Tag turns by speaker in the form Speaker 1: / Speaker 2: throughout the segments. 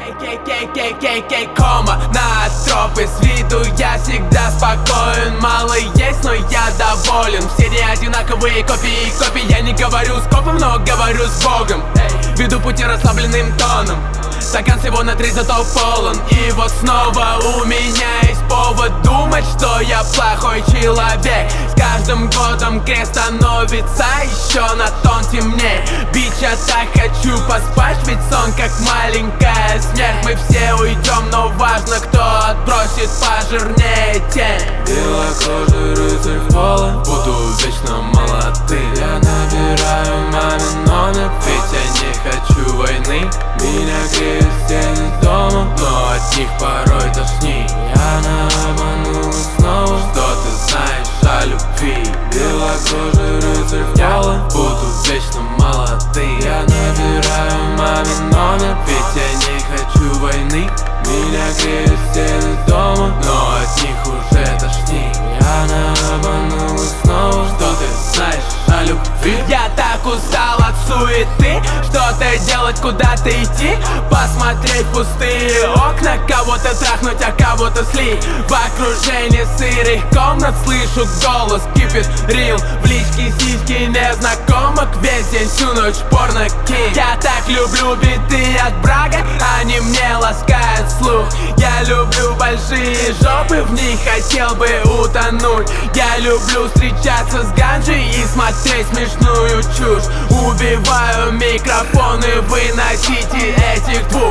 Speaker 1: Кома на тропы с виду я всегда спокоен. Мало есть, но я доволен. Все не одинаковые копии, я не говорю с копом, но говорю с Богом. Веду пути расслабленным тоном. Стакан всего на 3, зато полон. И вот снова у меня есть повод думать, что я плохой человек. С каждым годом крест становится еще на тон темнее. Бич, я так хочу поспать, ведь сон как маленькая смерть. Мы все уйдем, но важно, кто отбросит пожирнее тень.
Speaker 2: Белокожий рыцарь в поле, буду вечно молодым. Я набираю мамин номер, ведь я не хочу войны. Меня греют стены дома, но от них порой тошнит. Я обманул снова, что ты знаешь о любви. Белокожий рыцарь в поле, буду вечно молодым. Я набираю мамин номер, ведь я не хочу войны. Меня греют стены дома, но от них уже тошнит. Я обманул снова, что ты знаешь о любви.
Speaker 1: Я так устал от суеты, что-то делать, куда-то идти. Посмотреть в пустые окна, кого-то трахнуть, а кого-то слить. В окружении сырых комнат слышу голос, кипит рил. В личке сиськи незнакомок, весь день, всю ночь порно кинь. Я так люблю биты от Брага, они мне ласкают слух. Я люблю большие жопы, в них хотел бы утонуть. Я люблю встречаться с ганджей и смотреть смешную чушь. Убиваю микрофоны, выносите этих двух.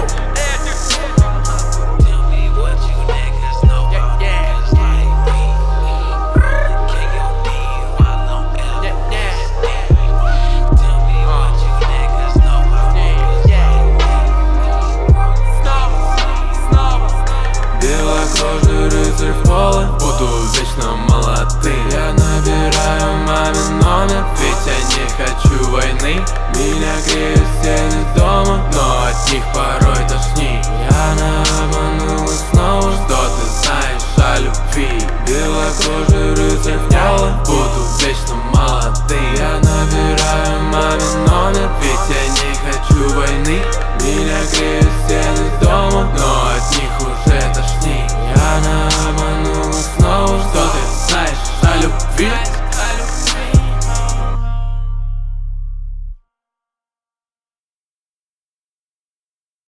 Speaker 2: Белокожий рыцарь в поле, буду вечно молодым. Я набираю мамин номер, ведь я не хочу войны. Меня греют стены дома, но от них порой тошнит. Я обманул снова, что ты знаешь о любви. Белокожий рыцарь в поле, буду вечно молодым. Я набираю мамин номер, ведь я не хочу войны. Меня греют